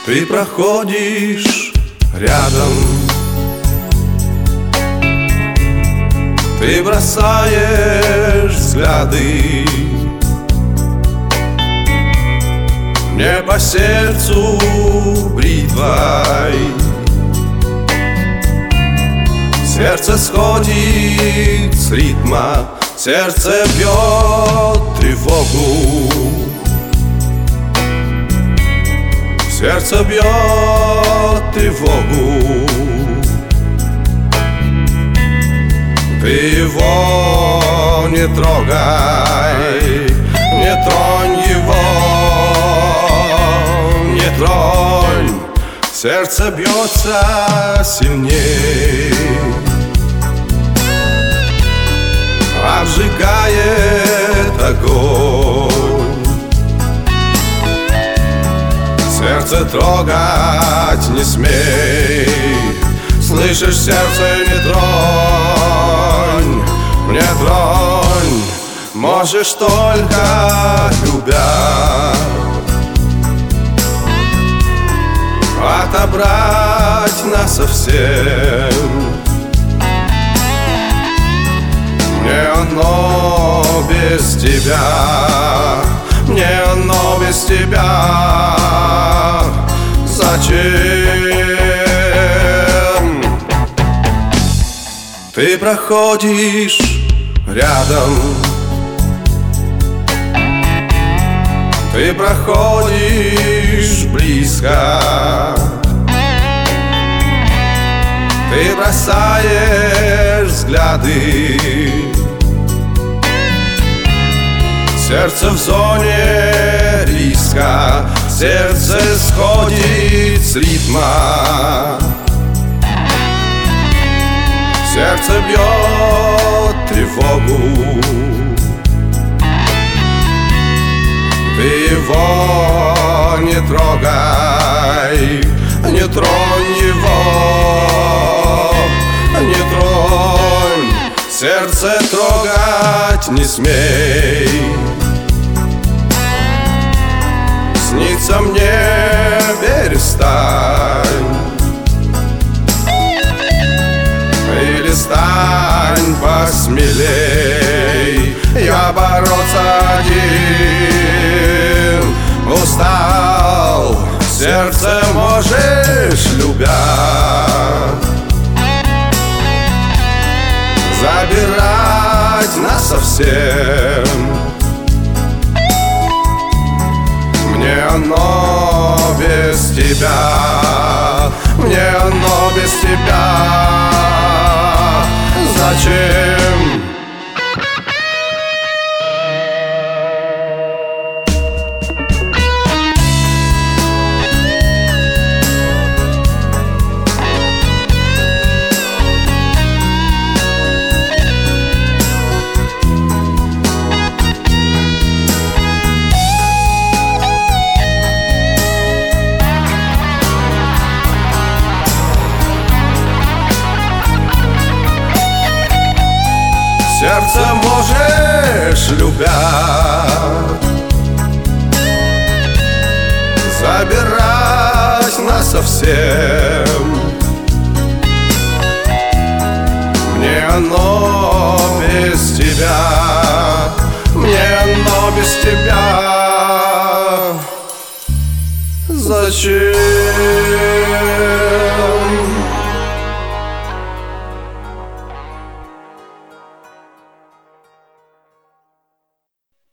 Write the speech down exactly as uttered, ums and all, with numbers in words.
Ты проходишь рядом, ты бросаешь взгляды, мне по сердцу бритвой. Сердце сходит с ритма, сердце бьет тревогу. Сердце бьет тревогу. Ты его не трогай, не тронь его, не тронь. Сердце бьется сильней, обжигает огонь. Сердце трогать не смей, слышишь, сердце не тронь, не тронь. Можешь только любя отобрать насовсем. Мне оно без тебя, мне оно без тебя. Зачем? Ты проходишь рядом, ты проходишь близко, ты бросаешь взгляды. Сердце в зоне риска, сердце сходит с ритма. Сердце бьет тревогу. Ты его не трогай, не тронь его, не тронь. Сердце трогать не смей. Снится мне перестань, или стань посмелей. Я бороться один устал, сердце можешь любя забирать насовсем. Мне оно без тебя, мне оно без тебя. Зачем? Сердце можешь любя забирать насовсем. Мне оно без тебя, мне оно без тебя. Зачем?